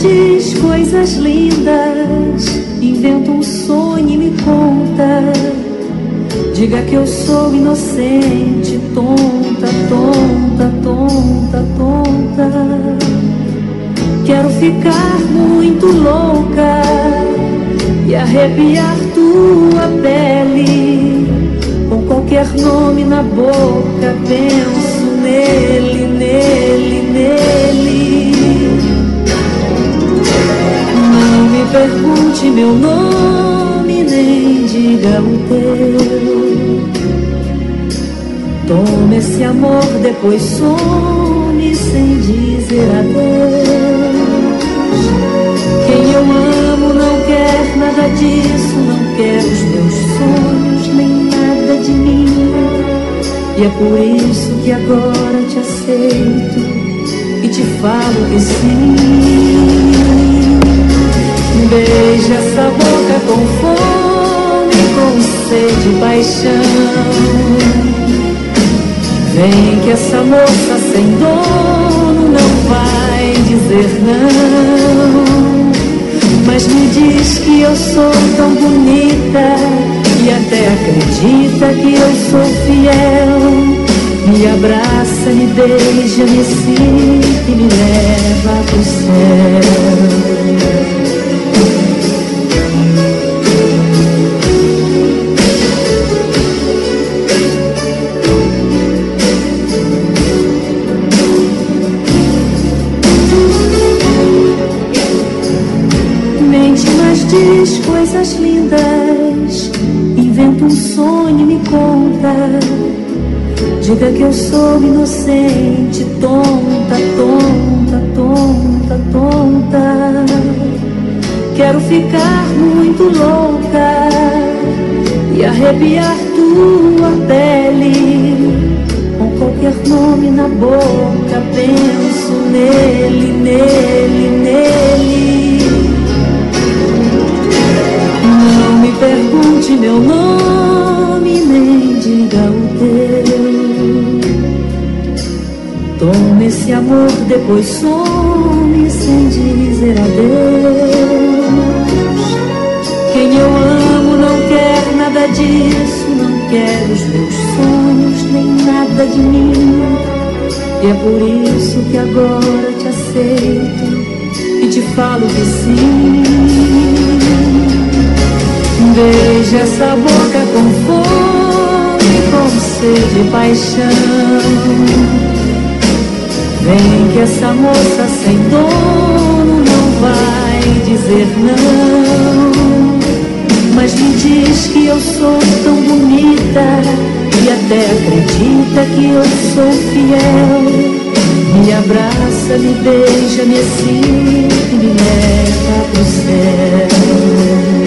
diz coisas lindas, inventa um sonho e me conta. Diga que eu sou inocente, tonta, tonta, tonta, tonta. Quero ficar muito louca e arrepiar tua pele. Com qualquer nome na boca, penso nele, nele, nele. Não me pergunte meu nome, nem diga o teu. Toma esse amor, depois some sem dizer adeus. Quem eu amo não quer nada disso, não quer os meus sonhos, nem nada de mim. E é por isso que agora te aceito e te falo que sim. Beija essa boca com fome, com sede e paixão. Vem que essa moça sem dono não vai dizer não. Mas me diz que eu sou tão bonita e até acredita que eu sou fiel. Me abraça, me beija, me sinta e me leva pro céu. Diz coisas lindas, inventa um sonho e me conta. Diga que eu sou inocente, tonta, tonta, tonta, tonta. Quero ficar muito louca e arrepiar tua pele. Com qualquer nome na boca, penso nele, nele, nele. Não me pergunte meu nome, nem diga o teu. Toma esse amor, depois some sem dizer adeus. Quem eu amo não quer nada disso, não quer os meus sonhos, nem nada de mim. E é por isso que agora te aceito e te falo que sim. Beija essa boca com fome, com sede e paixão. Vem que essa moça sem dono não vai dizer não. Mas me diz que eu sou tão bonita e até acredita que eu sou fiel. Me abraça, me beija, me sinta e me leva pro céu.